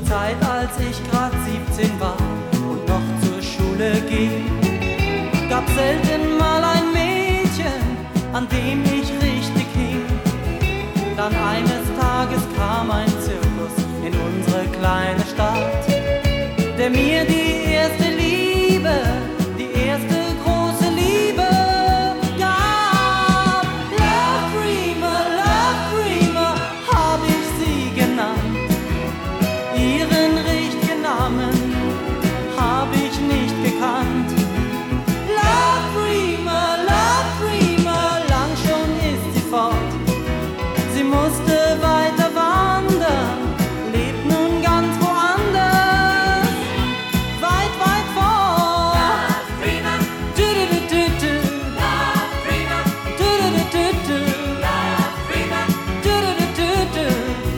Zeit, als ich grad 17 war und noch zur Schule ging, gab selten mal ein Mädchen, an dem ich richtig hing. Dann eines Tages kam ein Zirkus in unsere kleine Stadt, der mir die erste Liebe, die erste große Liebe gab. Love Dreamer, hab ich sie genannt. Ihren richtigen Namen hab ich nicht gekannt. Love Dreamer, lang schon ist sie fort. Sie musste weiter wandern, lebt nun ganz woanders, weit, weit fort. Love Dreamer, Du-du-du-du-du. Love Dreamer, Du-du-du-du-du. Love Dreamer, Du-du-du-du-du.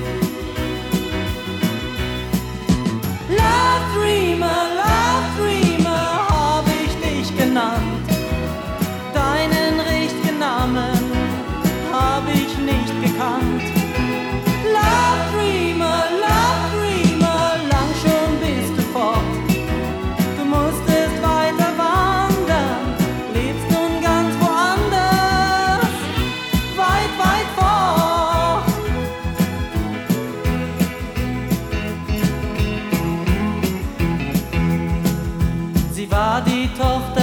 Love Dreamer, hab ich dich genannt. Deinen richtigen Namen hab ich nicht gekannt. Love Dreamer, lang schon bist du fort. Du musstest weiter wandern, lebst nun ganz woanders, weit, weit fort. Sie war die Tochter